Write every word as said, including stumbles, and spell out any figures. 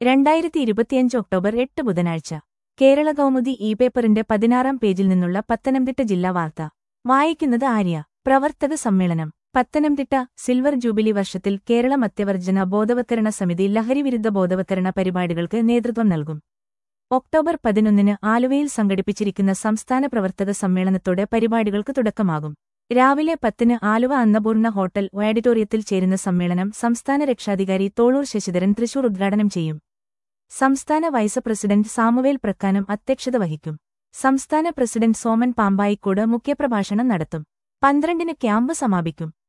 രണ്ടായിരത്തി ഇരുപത്തിയഞ്ച് ഒക്ടോബർ എട്ട് ബുധനാഴ്ച കേരള കൗമുദി ഇ പേപ്പറിന്റെ പതിനാറാം പേജിൽ നിന്നുള്ള പത്തനംതിട്ട ജില്ലാ വാർത്ത വായിക്കുന്നത് ആര്യ. പ്രവർത്തക സമ്മേളനം പത്തനംതിട്ട. സിൽവർ ജൂബിലി വർഷത്തിൽ കേരള മദ്യവർജന ബോധവത്കരണ സമിതി ലഹരിവിരുദ്ധ ബോധവത്കരണ പരിപാടികൾക്ക് നേതൃത്വം നൽകും. ഒക്ടോബർ പതിനൊന്നിന് ആലുവയിൽ സംഘടിപ്പിച്ചിരിക്കുന്ന സംസ്ഥാന പ്രവർത്തക സമ്മേളനത്തോടെ പരിപാടികൾക്ക് തുടക്കമാകും. രാവിലെ പത്തിന് ആലുവ അന്നപൂർണ ഹോട്ടൽ ഓഡിറ്റോറിയത്തിൽ ചേരുന്ന സമ്മേളനം സംസ്ഥാന രക്ഷാധികാരി തോളൂർ ശശിധരൻ തൃശൂർ ഉദ്ഘാടനം ചെയ്യും. സംസ്ഥാന വൈസ് പ്രസിഡന്റ് സാമുവേൽ പ്രക്കാനം അധ്യക്ഷത വഹിക്കും. സംസ്ഥാന പ്രസിഡന്റ് സോമൻ പാമ്പായിക്കോട് മുഖ്യപ്രഭാഷണം നടത്തും. പന്ത്രണ്ടിന് ക്യാമ്പ് സമാപിക്കും.